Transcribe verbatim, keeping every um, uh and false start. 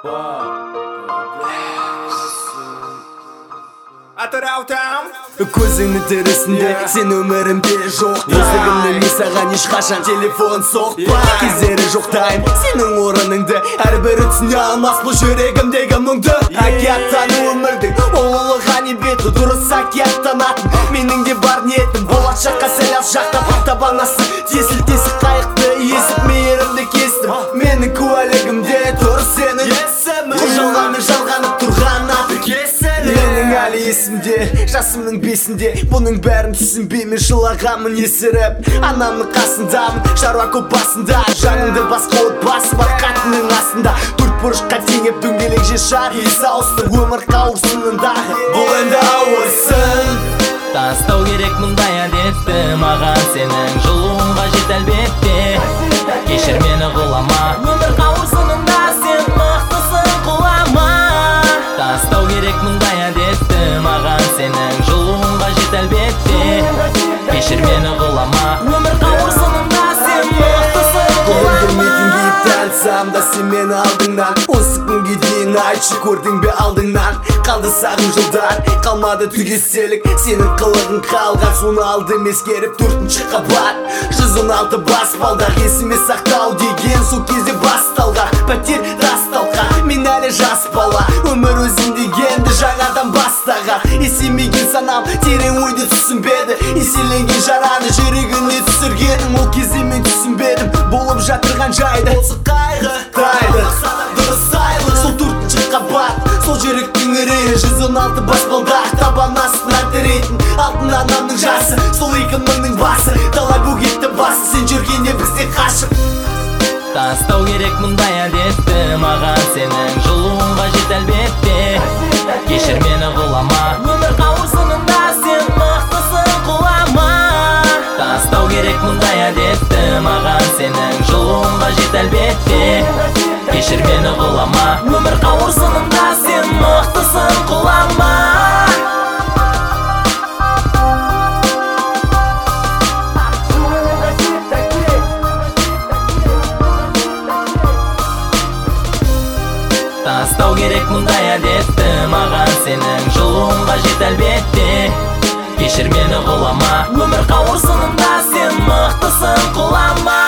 Көзіңнің тірісінде сен өмірімде жоқ. Төсегімде мен саған ешқашан телефон соқпа. Кездері жоқтайым сенің орыныңды, әрбірі түсіне алмас бұл жүрегімдегі мұңды. Акияттан өмірдің олылы ғанибеті, дұрыс акияттанатын менің де бар ниетім. Болашаққа сәл аз жақтап табанасы тесіл тесік қайықты есіп мейірімді кестім. Менің куәлігімде тұр сенің есімі, жалғаны жалғанып тұрған аты кесілі. Менің әлі есімде, жасымның бесінде, бұның бәрін түсінбеймін, жылағамын есіріп. Анамның қасындамын, шаруа көп басында, жаныңды басқа отбасы бар қатының астында. Төрт бұрышқа теңеп дөңгелек жер шар, ес ауысты өмір қауырсынындағы. Бұл енді ауыр сын. Тастау керек мұндай әдетті, маған сенің жылуың қажет әлбетте. Кешір мені ғылама, өмір қауырсынында сен мықтысың құлама. Тастау керек мұндай әдетті, маған сенің жылуың қажет әлбетте. Кешір мені ғылама, өмір қауырсынында сен мықтысың құлама. Тәлсам да сен мені алдыңнан, осы күнге дейін айтшы көрдің бе алдыңнан. Қалды сағым жылдар, қалмады түгеселік, сенің қылығың қалған. Соны алды мескеріп төртінші қабат, жүз он алты баспалдақ. Есіме сақтау деген сол кезде басталған, пәтер расталған. Мен әлі жас бала, өмір өзің дегенді жаңадан бастаған. Есемеген санам терең ойды түсінбеді, еселенген жараны жүрегіне түсіргенің. Ол кезде мен түсінбедім болып жатырған жайды. Осы қайғы тайды, дұрыс айлы, сол төртінші қабат, сол жүректің үрейі. Жүз он алты баспалдақ, табан астынан тірейтін алтын анамның жасы, сол екі мыңның басы. Талай бөгетті басы, сен жүргенде бізде қашып. Тастау керек мұндай әдетті, маған сенің жылуың қажет әлбетте. Кешір мені ғылама, өмір қауырсынында сен мықтысың құлама. Тастау керек мұндай әдетті, маған сенің жылуың қажет әлбетте. Кешір мені ғылама, өмір қауырсынында сен мықтысың құлама. Тастау керек мұндай әдетті, маған сенің жылуың қажет әлбетте. Кешір мені ғылама, өмір қауырсынында сен мықтысың құлама.